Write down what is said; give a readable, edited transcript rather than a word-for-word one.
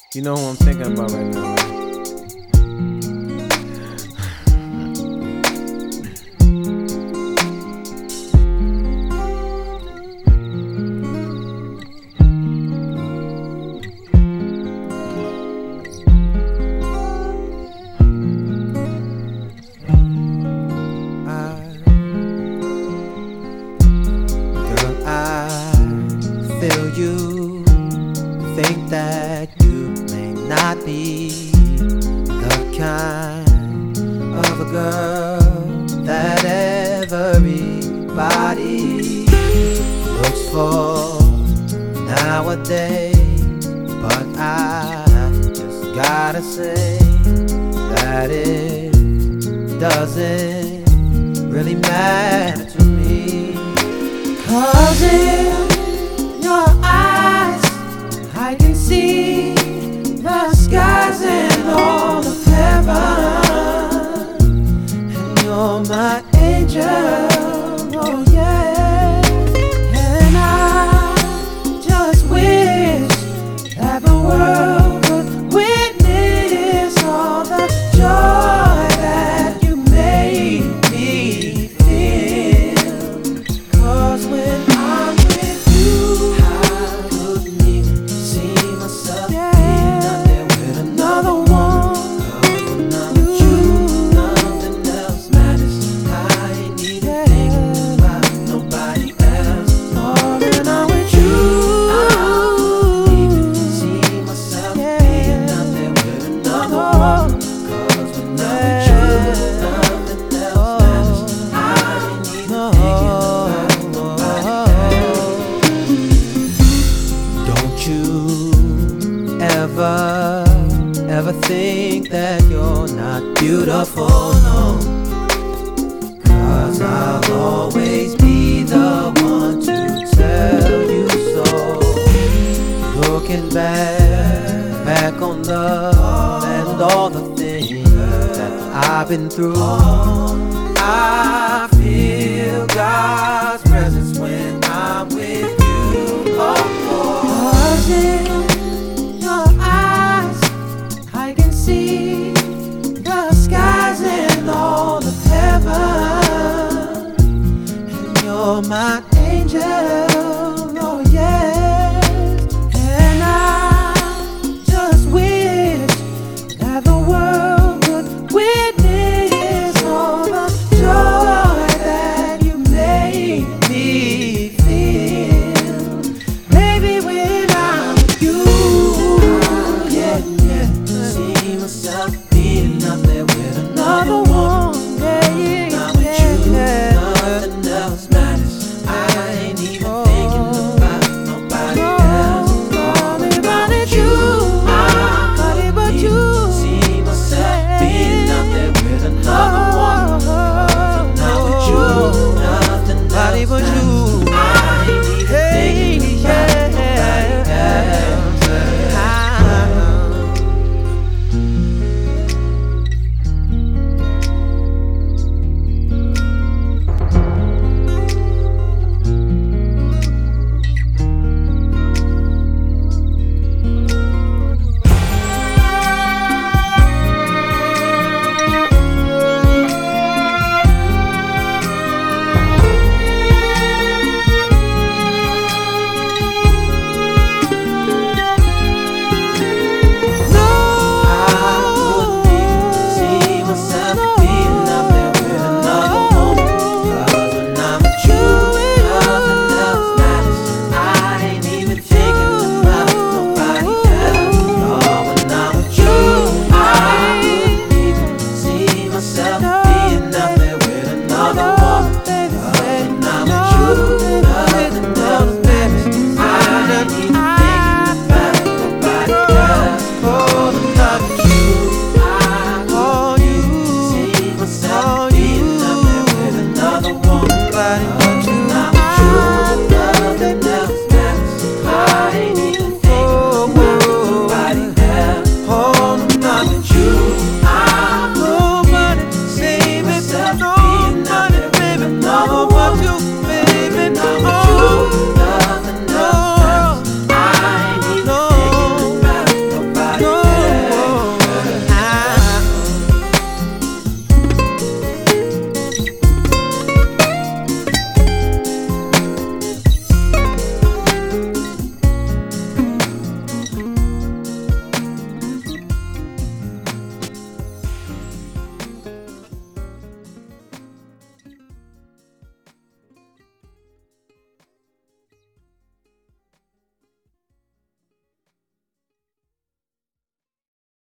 You know who I'm thinking about right now, right? Girl, I feel you think that you may not be the kind of a girl that everybody looks for nowadays, but I just gotta say that it doesn't really matter to me. 'Cause in your eyes I can see the skies and all of heaven, and you're my angel, oh yeah. And I just wish that the world could witness all the joy that you made me feel. 'Cause when I'm with you, I couldn't even see myself being out there with another one. 'Cause when I'm with you, nothing else matters. I ain't even thinking about nobody else. Oh, when I'm with you, I couldn't even see myself being out there with another one. 'Cause when I'm with you, nothing else matters. I ain't even thinking about nobody else. Don't you ever think that you're not beautiful, no. 'Cause I'll always be the one to tell you so. Looking back on love and all the things that I've been through, I feel God's presence when I'm with you. Oh, 'cause in your eyes I can see the skies and all of heaven, and you're my angel, oh yeah. And I just wish that the world could witness all the joy that you made me feel. Baby, when I'm with you, yeah, yeah, see myself being out there with another one. Yeah, yeah, I'm with you, nothing else matters. I ain't even thinking about nobody else. Oh, baby, I'm with you, nobody but you. See myself being out there with another one. And I'm with you, nothing else but you. I ain't even thinking about nobody else. No